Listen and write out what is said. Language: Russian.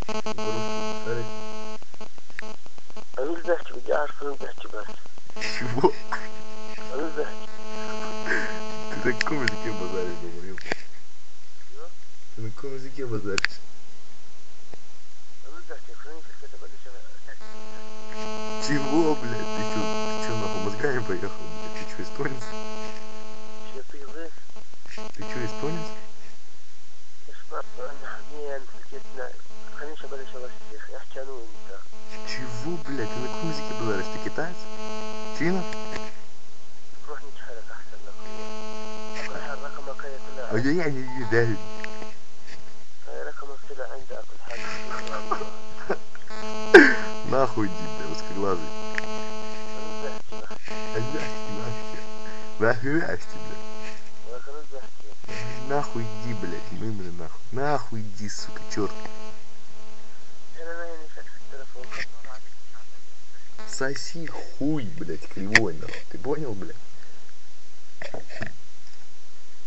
По-русски. أنا بحكي بدي أعرف أنا بحكي بس. Чего? أنا بحكي. Ты на каком языке базаришь, говорю? Ты на каком языке базаришь? أنا بحكي فرنسي كده بلش Чего, блядь? Ты чё нахуй мозгами поехал, блядь? Ты чё, эстонец? شو في Ты чё, эстонец? اسمع أنا حاليا في الكيتنا خليني بلش أوسخ احكي أنا وأنت. Чего, блядь? Ты на каком языке базаришь? Ты китаец? Финна? روح نتحرك أحسن لك. أقول رقمك هي طلع. А я не видал. رقمك طلع عندي أكل حاجة. Нахуй иди, блядь, узкоглазый. أنا بحكي Нахуй, блядь. أنا بحكي. Нахуй иди, блядь, блин, нахуй. Нахуй иди, сука, черт. أنا ما ينفع في التلفون خطر عليك. Соси хуй, блядь, кривой, нахуй. Ты понял, блядь?